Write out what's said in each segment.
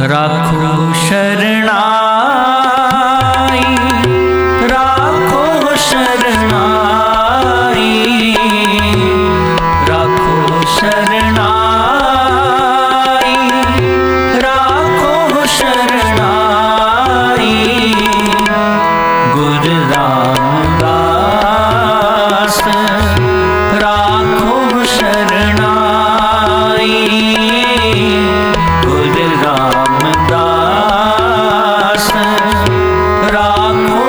राखो शरणाई, राखो शरणाई, राखो शरणाई, राखो शरणाई। गुरु रामदास राखो शरणाई, गुरु रामदास राखो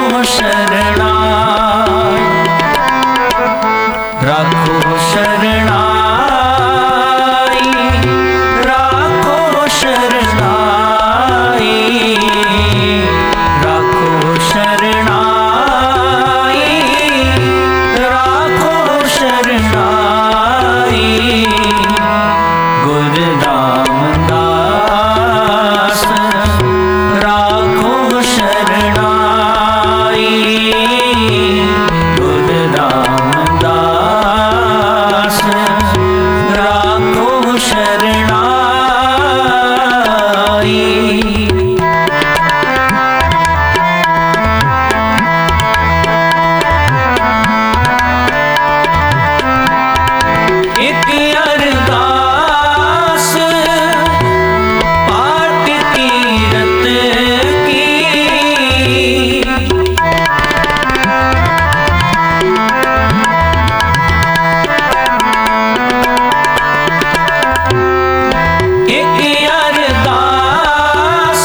शरणाई, राखो शरणाई, राखो शरणाई, राखो शरणाई, राखो शरणाई। गुरु रामदास राखो शरणाई, गुरु रामदास राखो शरणाई। एक अरदास पाठ कीरत की, एक अरदास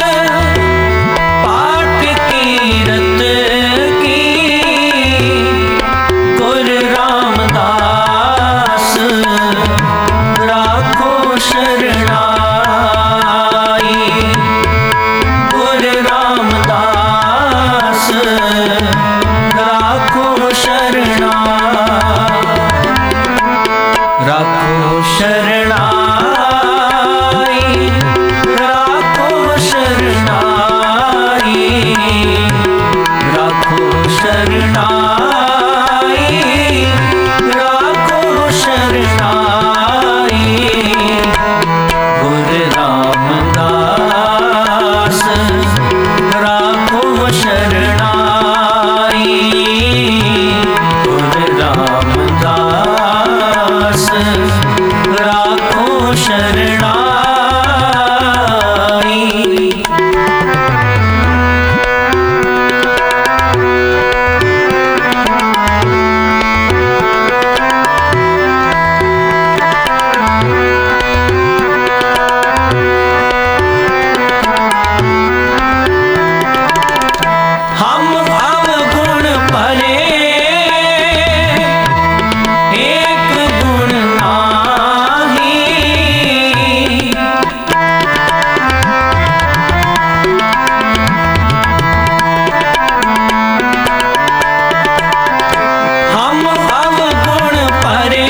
पाठ कीरत की। गुरु रामदास राखो शरणाई, गुरु रामदास राखो शरणाई, राखो शरणाई, राखो शरणाई, राखो शरणाई, राखो शरणाई। गुरु रामदास राखो शरणाई, गुरु रामदास राखो शरणाई। हम अवगुण भरे एक गुण नाही, हम अवगुण भरे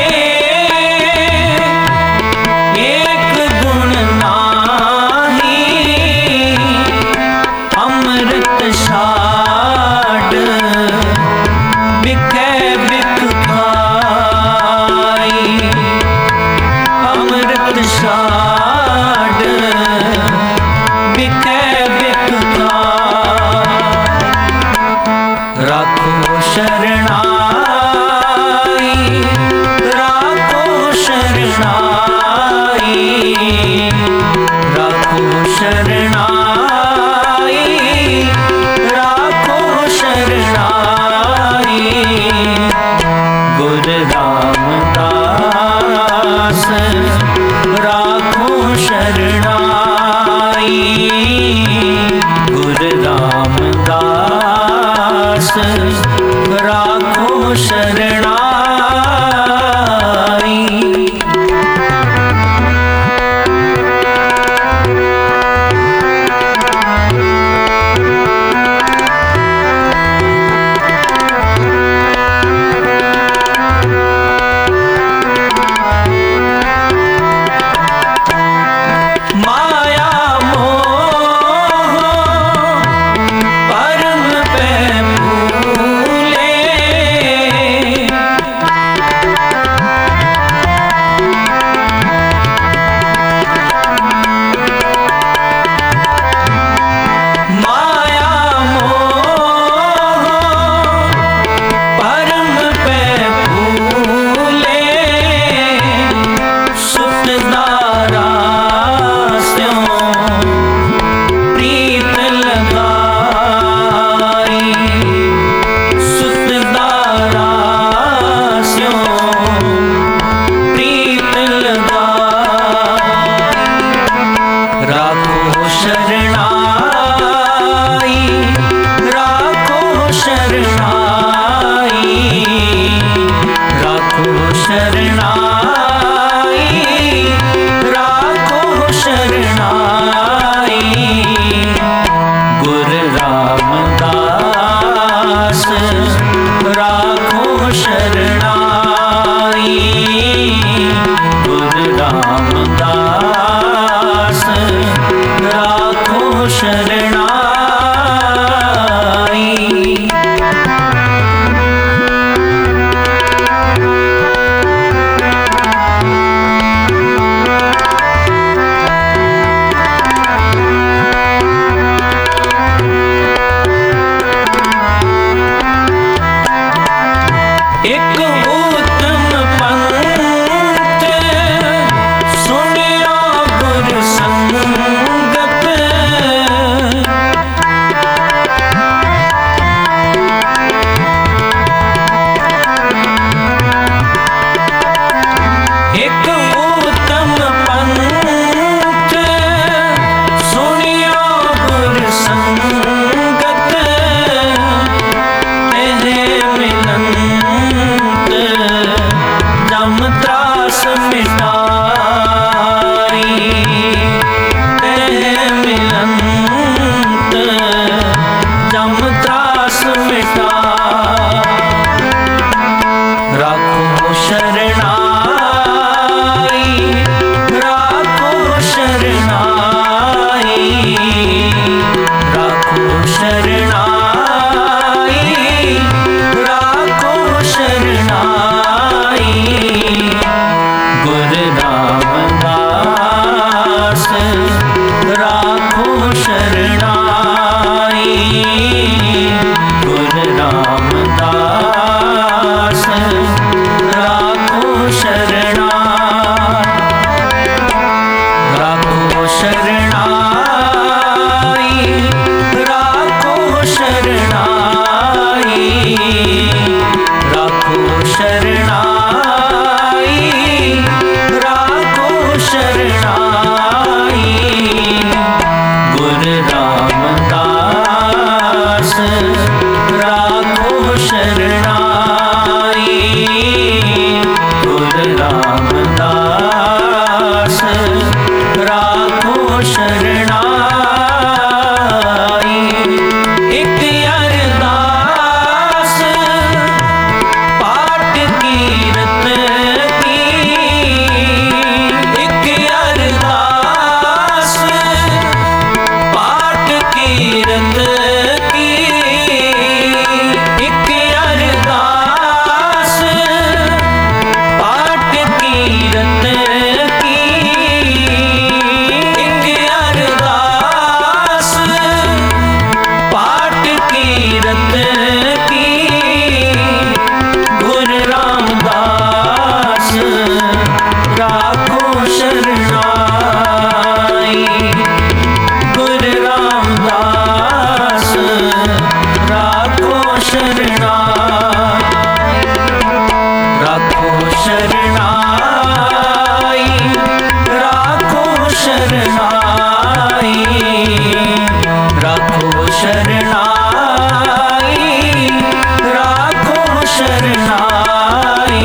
एक गुण नाही। अमृत छाड़ बिकै बिक खाई, अमृत छाड़ बिकै बिक खाई। राखो शरणाई, राखो शरणाई, राखो शरणाई, राखो शरणाई। गुरु रामदास राखो शरणाई, गुरु रामदास राखो शरणाई। शरणाई, राखो शरणाई, राखो शरणाई, राखो शरणाई। गुरु रामदास राखो शरणाई, गुरु रामदास राखो शरणाई। एक उत्तम पंथ सुनियो गुरु संगत, एक उत्तम पंथ सुनियो गुरु संगत, तेरे मिलंत जम त्रास मिटाई, तेरे मिलंत जम त्रास मिटाई। राखो शरणाई, राखो शरणाई, राखो शरणाई, राखो शरणाई। गुरु रामदास राखो शरणाई, गुरु रामदास राखो शरणाई, राखो शरणाई, राखो शरणाई, राखो शरणाई, राखो शरणाई। गुरु रामदास राखो शरणाई, गुरु रामदास राखो शरणाई। एक अरदास पाठ कीरत की, एक अरदास पाठ कीरत की, एक अरदास पाठ कीरत की, एक अरदास पाठ कीरत की। गुरु रामदास राखो शरणाई, गुरु रामदास राखो शरणाई, राखो शरणाई, राखो शरणाई, राखो शरणाई, राखो शरणाई।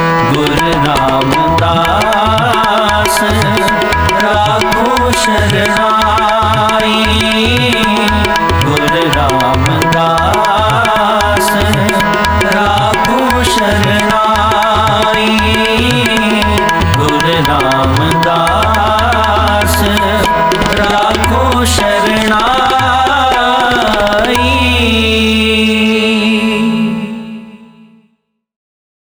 गुरु रामदास राखो शरणाई।